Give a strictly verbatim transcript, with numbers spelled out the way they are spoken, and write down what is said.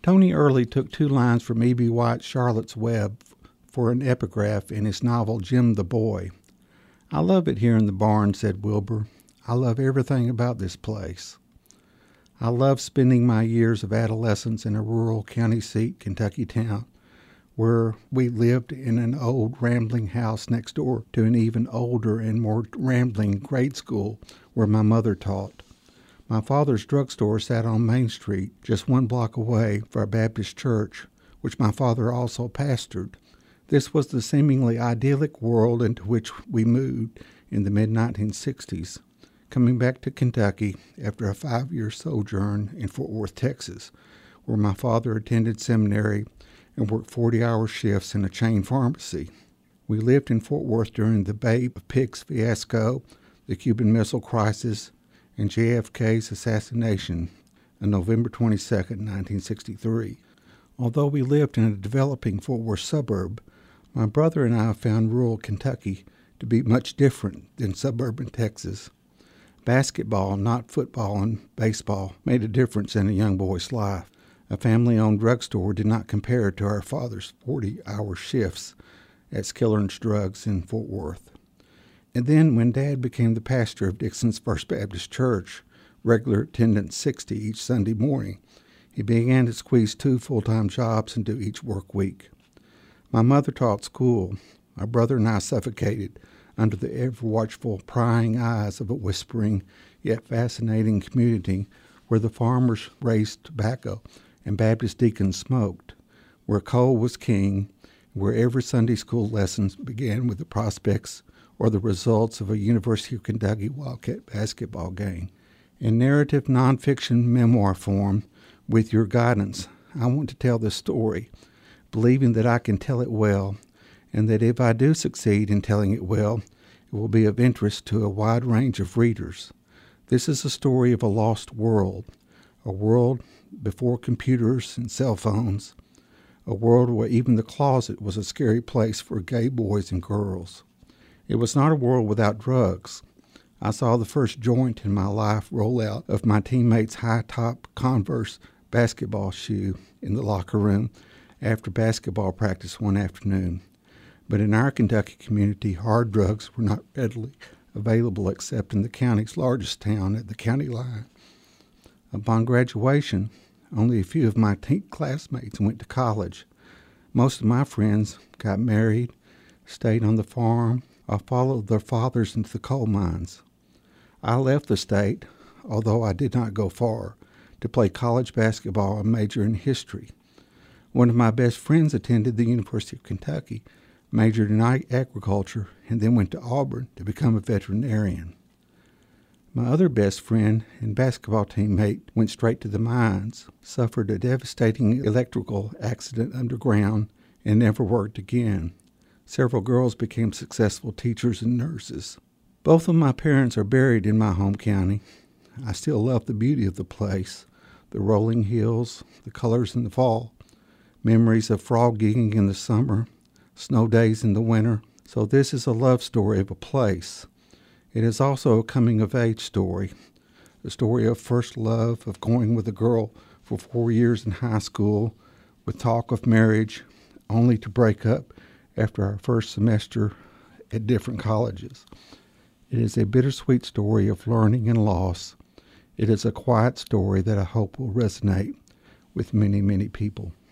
Tony Early took two lines from E B. White's Charlotte's Web for an epigraph in his novel Jim the Boy. "I love it here in the barn," said Wilbur. "I love everything about this place. I love spending my years of adolescence in a rural county seat Kentucky town, where we lived in an old rambling house next door to an even older and more rambling grade school where my mother taught. My father's drugstore sat on Main Street, just one block away from our Baptist church, which my father also pastored. This was the seemingly idyllic world into which we moved in the mid nineteen sixties, coming back to Kentucky after a five-year sojourn in Fort Worth, Texas, where my father attended seminary and worked forty-hour shifts in a chain pharmacy. We lived in Fort Worth during the Bay of Pigs fiasco, the Cuban Missile Crisis, and J F K's assassination on November twenty-second, nineteen sixty-three. Although we lived in a developing Fort Worth suburb, my brother and I found rural Kentucky to be much different than suburban Texas. Basketball, not football and baseball, made a difference in a young boy's life. A family-owned drugstore did not compare to our father's forty-hour shifts at Skiller's Drugs in Fort Worth. And then when Dad became the pastor of Dixon's First Baptist Church, regular attendance sixty each Sunday morning, he began to squeeze two full-time jobs into each work week. My mother taught school. My brother and I suffocated under the ever-watchful, prying eyes of a whispering, yet fascinating community where the farmers raised tobacco and Baptist deacons smoked, where coal was king, where every Sunday school lesson began with the prospects or the results of a University of Kentucky Wildcat basketball game. In narrative nonfiction memoir form, with your guidance, I want to tell this story, believing that I can tell it well, and that if I do succeed in telling it well, it will be of interest to a wide range of readers. This is a story of a lost world, a world before computers and cell phones, a world where even the closet was a scary place for gay boys and girls. It was not a world without drugs. I saw the first joint in my life roll out of my teammate's high-top Converse basketball shoe in the locker room after basketball practice one afternoon. But in our Kentucky community, hard drugs were not readily available except in the county's largest town at the county line. Upon graduation, only a few of my teen classmates went to college. Most of my friends got married, stayed on the farm, or followed their fathers into the coal mines. I left the state, although I did not go far, to play college basketball and major in history. One of my best friends attended the University of Kentucky, majored in agriculture, and then went to Auburn to become a veterinarian. My other best friend and basketball teammate went straight to the mines, suffered a devastating electrical accident underground, and never worked again. Several girls became successful teachers and nurses. Both of my parents are buried in my home county. I still love the beauty of the place, the rolling hills, the colors in the fall, memories of frog gigging in the summer, snow days in the winter. So this is a love story of a place. It is also a coming-of-age story, a story of first love, of going with a girl for four years in high school, with talk of marriage, only to break up after our first semester at different colleges. It is a bittersweet story of learning and loss. It is a quiet story that I hope will resonate with many, many people.